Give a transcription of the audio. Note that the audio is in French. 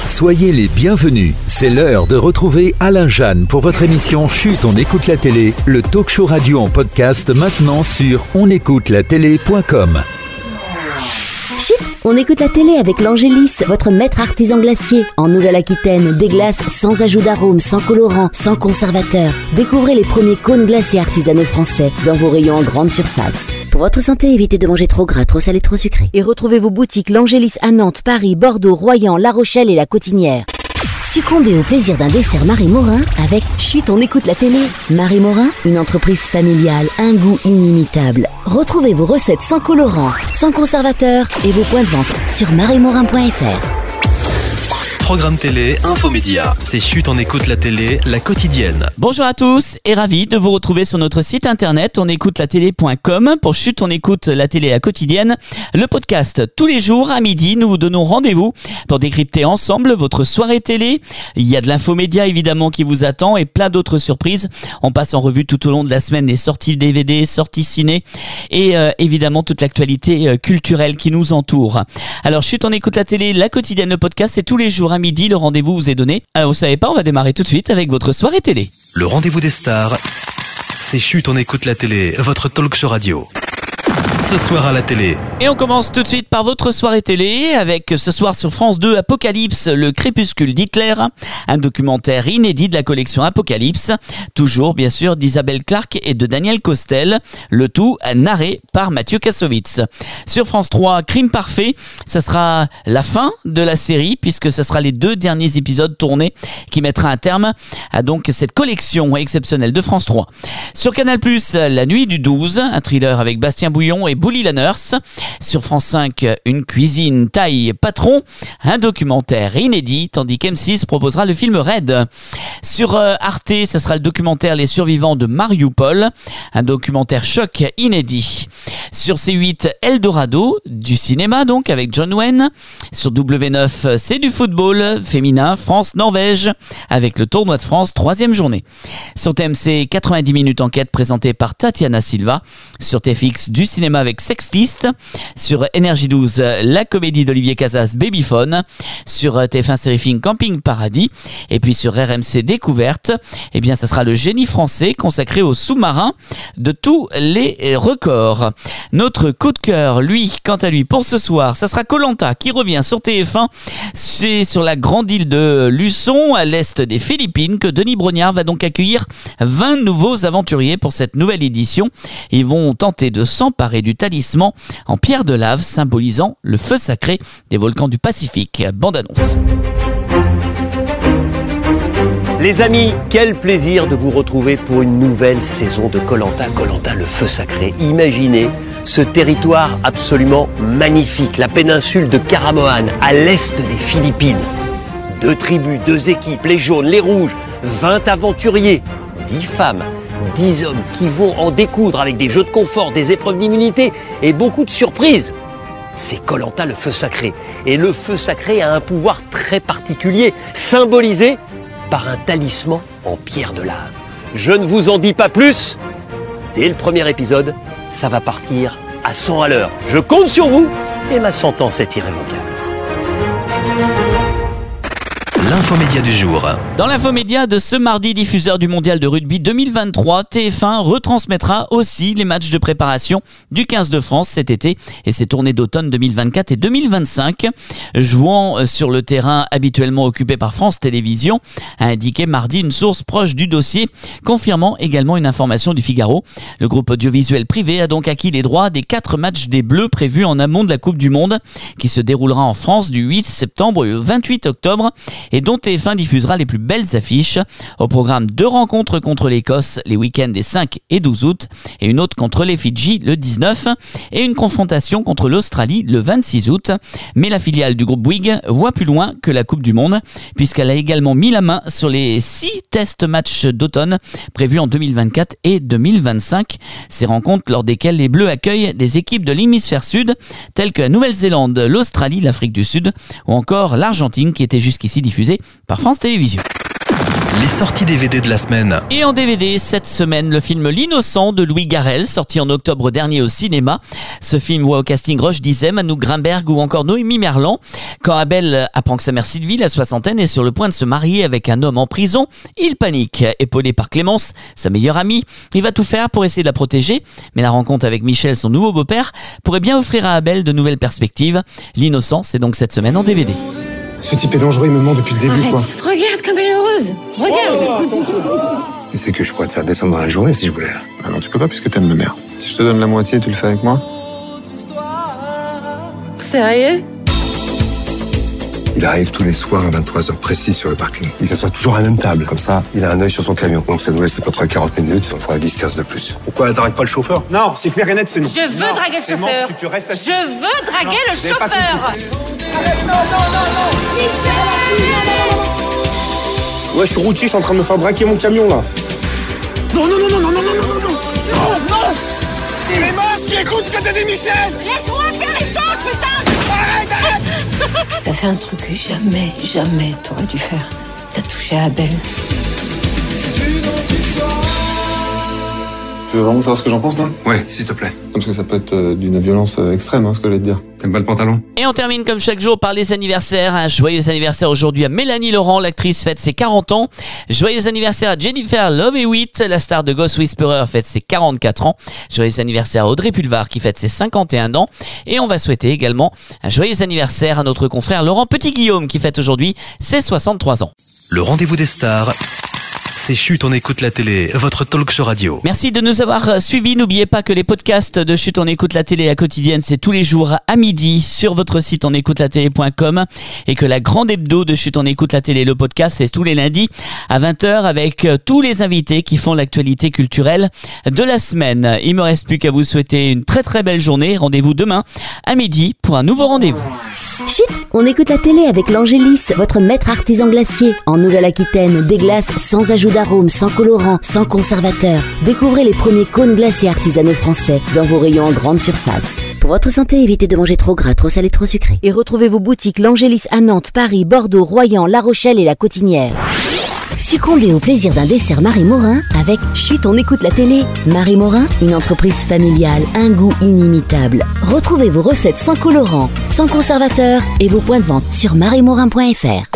Soyez les bienvenus. C'est l'heure de retrouver Alain Jeanne pour votre émission Chut, on écoute la télé, le talk show radio en podcast maintenant sur onécoutelatélé.com. Chut, on écoute la télé avec l'Angélis, votre maître artisan glacier. En Nouvelle-Aquitaine, des glaces sans ajout d'arôme, sans colorant, sans conservateur. Découvrez les premiers cônes glaciers artisanaux français dans vos rayons en grande surface. Pour votre santé, évitez de manger trop gras, trop salé, trop sucré. Et retrouvez vos boutiques l'Angélis à Nantes, Paris, Bordeaux, Royan, La Rochelle et La Cotinière. Succombez au plaisir d'un dessert Marie Morin avec Chut, on écoute la télé. Marie Morin, une entreprise familiale, un goût inimitable. Retrouvez vos recettes sans colorant, sans conservateur et vos points de vente sur mariemorin.fr. Programme télé, infomédia. C'est Chut, on écoute la télé, la quotidienne. Bonjour à tous et ravi de vous retrouver sur notre site internet onécoutelatélé.com pour Chut, on écoute la télé, la quotidienne. Le podcast tous les jours à midi, nous vous donnons rendez-vous pour décrypter ensemble votre soirée télé. Il y a de l'infomédia évidemment qui vous attend et plein d'autres surprises. On passe en revue tout au long de la semaine les sorties DVD, sorties ciné et évidemment toute l'actualité culturelle qui nous entoure. Alors Chut, on écoute la télé, la quotidienne, le podcast, c'est tous les jours à midi, le rendez-vous vous est donné. Alors vous savez pas, on va démarrer tout de suite avec votre soirée télé. Le rendez-vous des stars, c'est Chut, on écoute la télé, votre talk show radio. Ce soir à la télé. Et on commence tout de suite par votre soirée télé avec ce soir sur France 2 Apocalypse, le crépuscule d'Hitler, un documentaire inédit de la collection Apocalypse, toujours bien sûr d'Isabelle Clarke et de Daniel Costel, le tout narré par Mathieu Kassovitz. Sur France 3, Crime parfait, ça sera la fin de la série puisque ça sera les 2 derniers épisodes tournés qui mettra un terme à donc cette collection exceptionnelle de France 3. Sur Canal+, La nuit du 12, un thriller avec Bastien Bouillon et Bouli Lanners. Sur France 5, une cuisine taille patron, un documentaire inédit, tandis qu'M6 proposera le film Raid. Sur Arte, ça sera le documentaire Les survivants de Mariupol, un documentaire choc inédit. Sur C8, Eldorado, du cinéma donc avec John Wayne. Sur W9, c'est du football féminin, France-Norvège, avec le tournoi de France, 3e journée. Sur TMC, 90 minutes enquête présentée par Tatiana Silva. Sur TFX, du cinéma avec Sexlist. Sur NRJ12, la comédie d'Olivier Casas, Babyphone. Sur TF1 Série Film, Camping Paradis. Et puis sur RMC Découverte, eh bien ça sera le génie français consacré aux sous-marins de tous les records. Notre coup de cœur, lui, quant à lui, pour ce soir, ça sera Koh-Lanta qui revient sur TF1. C'est sur la grande île de Luçon, à l'est des Philippines, que Denis Brognard va donc accueillir 20 nouveaux aventuriers pour cette nouvelle édition. Ils vont tenter de s'emparer du talisman en pierre de lave symbolisant le feu sacré des volcans du Pacifique. Bande annonce. Les amis, quel plaisir de vous retrouver pour une nouvelle saison de Koh-Lanta. Koh-Lanta, le feu sacré. Imaginez ce territoire absolument magnifique, la péninsule de Karamoan, à l'est des Philippines. 2 tribus, 2 équipes, les jaunes, les rouges, 20 aventuriers, 10 femmes, 10 hommes qui vont en découdre avec des jeux de confort, des épreuves d'immunité et beaucoup de surprises. C'est Koh-Lanta, le feu sacré. Et le feu sacré a un pouvoir très particulier, symbolisé par un talisman en pierre de lave. Je ne vous en dis pas plus. Dès le premier épisode, ça va partir à 100 à l'heure. Je compte sur vous et ma sentence est irrévocable. L'infomédia du jour. Dans l'infomédia de ce mardi, diffuseur du mondial de rugby 2023, TF1 retransmettra aussi les matchs de préparation du 15 de France cet été et ses tournées d'automne 2024 et 2025. Jouant sur le terrain habituellement occupé par France Télévisions, a indiqué mardi une source proche du dossier, confirmant également une information du Figaro. Le groupe audiovisuel privé a donc acquis les droits des 4 matchs des Bleus prévus en amont de la Coupe du Monde, qui se déroulera en France du 8 septembre au 28 octobre et dont TF1 diffusera les plus belles affiches. Au programme 2 rencontres contre l'Écosse les week-ends des 5 et 12 août et une autre contre les Fidji le 19 et une confrontation contre l'Australie le 26 août. Mais la filiale du groupe Bouygues voit plus loin que la Coupe du Monde puisqu'elle a également mis la main sur les 6 test matchs d'automne prévus en 2024 et 2025. Ces rencontres lors desquelles les Bleus accueillent des équipes de l'hémisphère sud telles que la Nouvelle-Zélande, l'Australie, l'Afrique du Sud ou encore l'Argentine qui était jusqu'ici diffusée par France Télévisions. Les sorties DVD de la semaine. Et en DVD, cette semaine, le film L'Innocent de Louis Garrel, sorti en octobre dernier au cinéma. Ce film voit au casting Roche Dizem, Anouk Grimberg ou encore Noémie Merlan. Quand Abel apprend que sa mère Sylvie, la soixantaine, est sur le point de se marier avec un homme en prison, il panique. Épaulé par Clémence, sa meilleure amie, il va tout faire pour essayer de la protéger. Mais la rencontre avec Michel, son nouveau beau-père, pourrait bien offrir à Abel de nouvelles perspectives. L'Innocent, c'est donc cette semaine en DVD. Ce type est dangereux, il me ment depuis le début. Arrête. Quoi. Regarde comme elle est heureuse. Regarde. Tu sais que je pourrais te faire descendre dans la journée si je voulais. Ah non, tu peux pas puisque t'aimes ma mère. Si je te donne la moitié, tu le fais avec moi? Sérieux? Il arrive tous les soirs à 23h précis sur le parking. Il s'assoit toujours à la même table. Comme ça, il a un œil sur son camion. Donc ça nous laisse à peu près 40 minutes. On fera 10-15 de plus. Pourquoi elle t'arrête pas le chauffeur? Non, c'est clair et net, c'est non. Je veux draguer le chauffeur. Tu restes assis. Je veux draguer le chauffeur. Ouais, je suis routier, je suis en train de me faire braquer mon camion, là. Non. Il est mort, tu écoutes ce que t'as dit, Michel. Laisse-moi faire les choses, putain. Arrête. T'as fait un truc que jamais t'aurais dû faire. T'as touché à Abel. Tu veux vraiment savoir ce que j'en pense, là? Ouais, s'il te plaît. Parce que ça peut être d'une violence extrême, ce que j'allais te dire. T'aimes pas le pantalon? Et on termine comme chaque jour par les anniversaires. Un joyeux anniversaire aujourd'hui à Mélanie Laurent, l'actrice fête ses 40 ans. Joyeux anniversaire à Jennifer Love Hewitt, la star de Ghost Whisperer, fête ses 44 ans. Joyeux anniversaire à Audrey Pulvar qui fête ses 51 ans. Et on va souhaiter également un joyeux anniversaire à notre confrère Laurent Petit-Guillaume qui fête aujourd'hui ses 63 ans. Le rendez-vous des stars. C'est Chut, on écoute la télé, votre talk show radio. Merci de nous avoir suivis. N'oubliez pas que les podcasts de Chut, on écoute la télé à quotidienne, c'est tous les jours à midi sur votre site onécoutelatélé.com et que la grande hebdo de Chut, on écoute la télé, le podcast, c'est tous les lundis à 20h avec tous les invités qui font l'actualité culturelle de la semaine. Il me reste plus qu'à vous souhaiter une très très belle journée. Rendez-vous demain à midi pour un nouveau rendez-vous. Chut, on écoute la télé avec l'Angélis, votre maître artisan glacier. En Nouvelle-Aquitaine, des glaces sans ajout d'arôme, sans colorant, sans conservateur. Découvrez les premiers cônes glaciers artisanaux français dans vos rayons en grande surface. Pour votre santé, évitez de manger trop gras, trop salé, trop sucré. Et retrouvez vos boutiques l'Angélis à Nantes, Paris, Bordeaux, Royan, La Rochelle et La Cotinière. Succombez au plaisir d'un dessert Marie Morin avec Chut, on écoute la télé. Marie Morin, une entreprise familiale, un goût inimitable. Retrouvez vos recettes sans colorant, sans conservateur et vos points de vente sur mariemorin.fr.